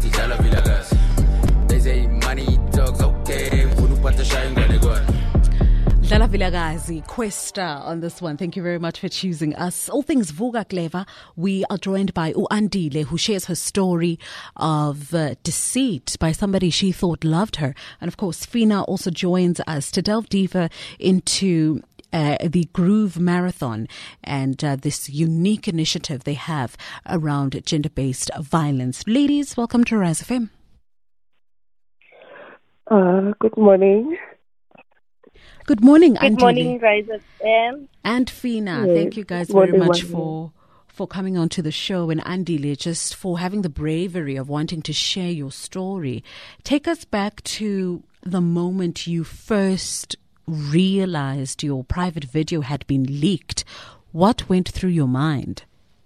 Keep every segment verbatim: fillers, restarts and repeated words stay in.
bathi dlala vilakazi. They say money talks, okay, ufuna ukuphatha shaya ingane kodwa. Dlala Vilakazi, Questa on this one. Thank you very much for choosing us. All things Vuka Clever. We are joined by uAndile, who shares her story of uh, deceit by somebody she thought loved her. And of course, Fina also joins us to delve deeper into uh, the Groove Marathon and uh, this unique initiative they have around gender-based violence. Ladies, welcome to Rise F M. Uh, good morning. Good morning, Good Andile. morning, Rise F M. And Fina. Yes. Thank you guys Good very morning, much Wanda. for for coming on to the show, and Andile, just for having the bravery of wanting to share your story. Take us back to the moment you first realized your private video had been leaked. What went through your mind?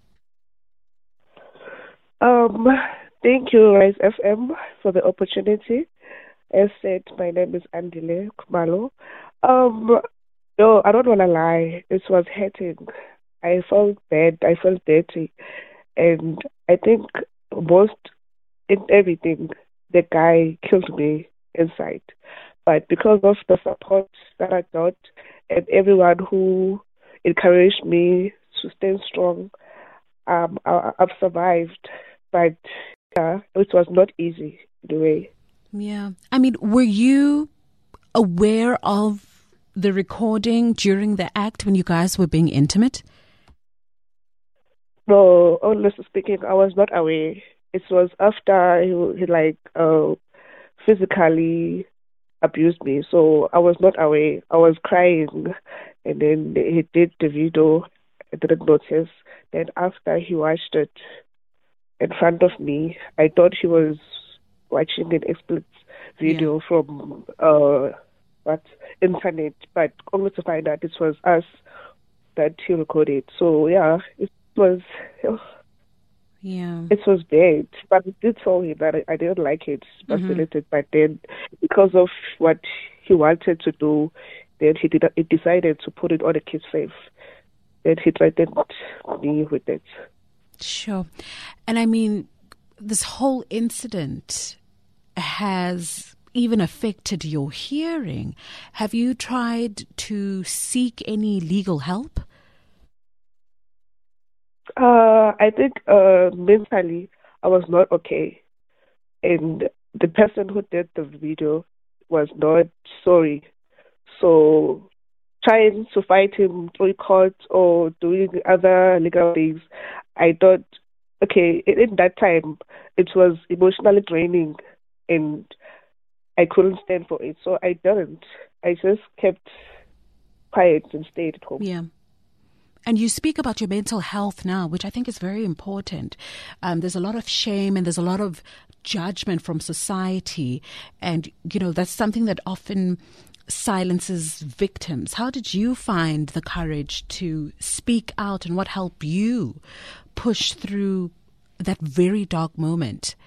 Um, thank you, Rise F M, for the opportunity. As said, my name is Andile Kumalo. Um, no, I don't want to lie. It was hurting. I felt bad. I felt dirty. And I think most in everything, the guy killed me inside. But because of the support that I got and everyone who encouraged me to stay strong, um, I, I've survived. But yeah, it was not easy in a way. Yeah. I mean, were you aware of the recording during the act when you guys were being intimate? No, honestly speaking, I was not aware. It was after he, he like uh, physically abused me, so I was not aware. I was crying, and then he did the video. I didn't notice. Then after he watched it in front of me, I thought he was watching an explicit video yeah. from uh, what internet, but only to find out it was us that he recorded. So yeah, it was yeah, it was bad. But I did tell him that I, I didn't like it, but mm-hmm. deleted. But then, because of what he wanted to do, then he did. He decided to put it on a kid's safe. Then he threatened me with it. Sure, and I mean, this whole incident has even affected your hearing. Have you tried to seek any legal help? Uh, I think uh, mentally I was not okay. And the person who did the video was not sorry. So trying to fight him through court or doing other legal things, I thought, okay, in that time, it was emotionally draining and I couldn't stand for it. So I didn't. I just kept quiet and stayed at home. Yeah. And you speak about your mental health now, which I think is very important. Um, there's a lot of shame and there's a lot of judgment from society. And, you know, that's something that often silences victims. How did you find the courage to speak out, and what helped you push through that very dark moment?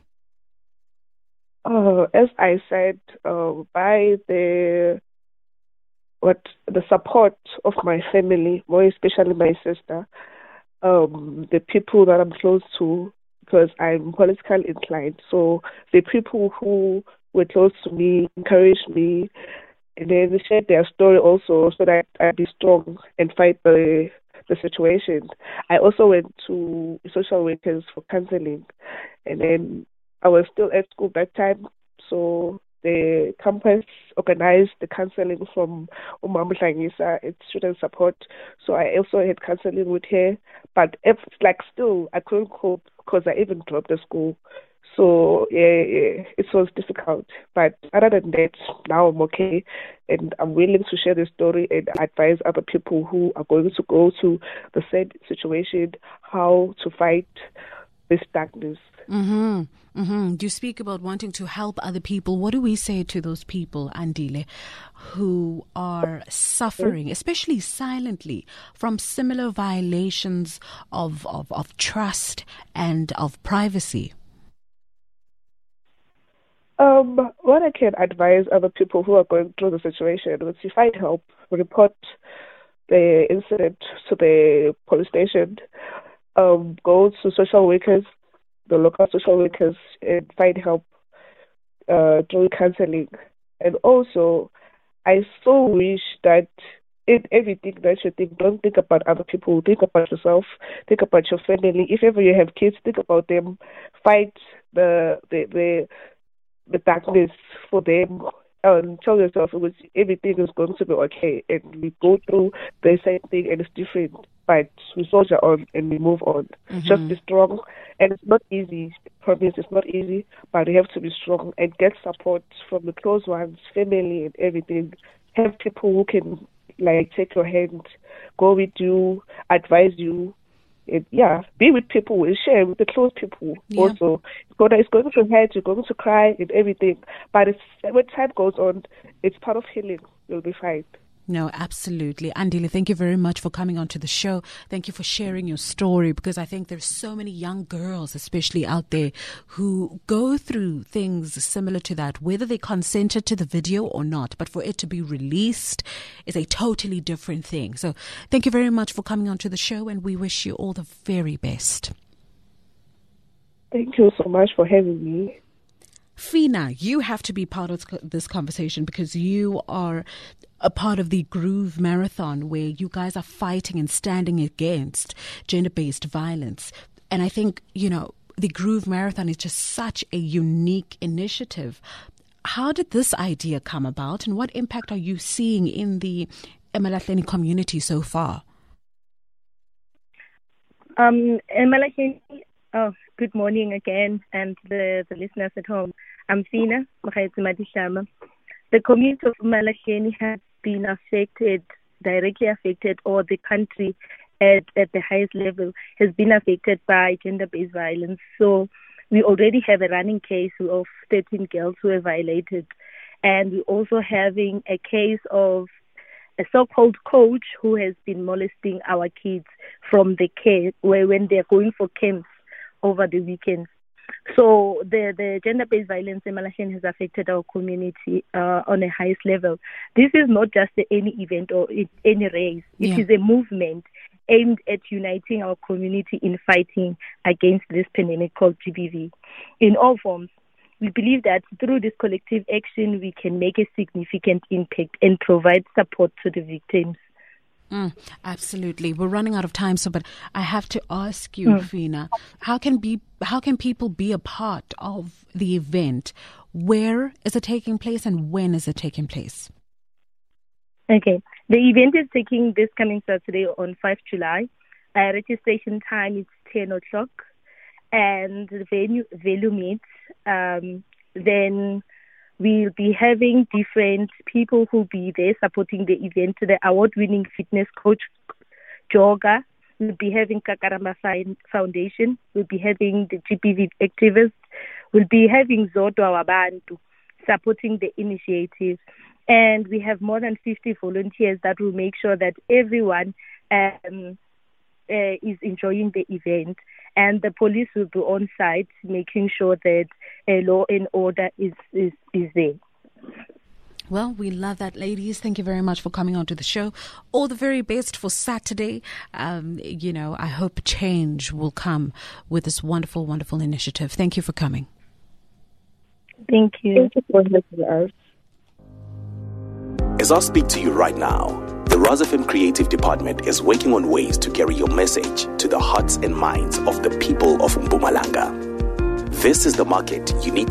Uh, as I said, uh, by the what the support of my family, more especially my sister, um, the people that I'm close to, because I'm politically inclined. So the people who were close to me encouraged me, and then they shared their story also, so that I'd be strong and fight the the situation. I also went to social workers for counseling, and then I was still at school that time, so the campus organized the counseling from Umam Hlangisa, it's student support. So I also had counseling with her, but if like still I couldn't cope because I even dropped the school. So yeah, yeah, it was difficult. But other than that, now I'm okay, and I'm willing to share the story and advise other people who are going to go to the same situation how to fight this darkness. Mm-hmm. Mm-hmm. You speak about wanting to help other people. What do we say to those people, Andile, who are suffering, especially silently, from similar violations of, of, of trust and of privacy? Um, what I can advise other people who are going through the situation is to find help, report the incident to the police station, um, go to social workers. the local social workers and find help uh, through counseling. And also, I so wish that in everything that you think, don't think about other people. Think about yourself. Think about your family. If ever you have kids, think about them. Fight the the the, the darkness for them. And tell yourself it was, everything is going to be okay. And we go through the same thing and it's different. But we soldier on and we move on. Mm-hmm. Just be strong. And it's not easy. I promise it's not easy. But you have to be strong and get support from the close ones, family and everything. Have people who can like take your hand, go with you, advise you. It, yeah, be with people, share with the close people. Yeah. Also, it's going, to, it's going to hurt, you're going to cry and everything. But it's, when time goes on, it's part of healing. You'll be fine. No, absolutely. Andile, thank you very much for coming onto the show. Thank you for sharing your story, because I think there's so many young girls, especially out there, who go through things similar to that, whether they consented to the video or not. But for it to be released is a totally different thing. So thank you very much for coming onto the show, and we wish you all the very best. Thank you so much for having me. Fina, you have to be part of this conversation because you are a part of the Groove Marathon, where you guys are fighting and standing against gender-based violence. And I think, you know, the Groove Marathon is just such a unique initiative. How did this idea come about, and what impact are you seeing in the eMalahleni community so far? Um, eMalahleni, oh, good morning again, and the, the listeners at home. I'm Fina Madishama. The community of eMalahleni has been affected, directly affected, or the country at, at the highest level has been affected by gender-based violence. So we already have a running case of thirteen girls who were violated. And we're also having a case of a so-called coach who has been molesting our kids from the care, where when they're going for camps over the weekends. So the, the gender-based violence in eMalahleni has affected our community uh, on a highest level. This is not just any event or any race. It yeah. is a movement aimed at uniting our community in fighting against this pandemic called G B V. In all forms, we believe that through this collective action, we can make a significant impact and provide support to the victims. Mm, absolutely. We're running out of time, so but I have to ask you, mm. Fina, how can be how can people be a part of the event? Where is it taking place, and when is it taking place? Okay, the event is taking this coming Saturday on the fifth of July. Uh, registration time is ten o'clock, and the venue venue meets. Um, then we'll be having different people who'll be there supporting the event. The award-winning fitness coach, Joga. We'll be having Kakaramba Foundation. We'll be having the G B V activists. We'll be having Zodwa Wabantu supporting the initiative. And we have more than fifty volunteers that will make sure that everyone um, uh, is enjoying the event. And the police will be on site, making sure that uh, law and order is, is, is there. Well, we love that, ladies. Thank you very much for coming on to the show. All the very best for Saturday. Um, you know, I hope change will come with this wonderful, wonderful initiative. Thank you for coming. Thank you. Thank you for listening to us. As I speak to you right now, the Raz F M Creative Department is working on ways to carry your message to the hearts and minds of the people of Mpumalanga. This is the market you need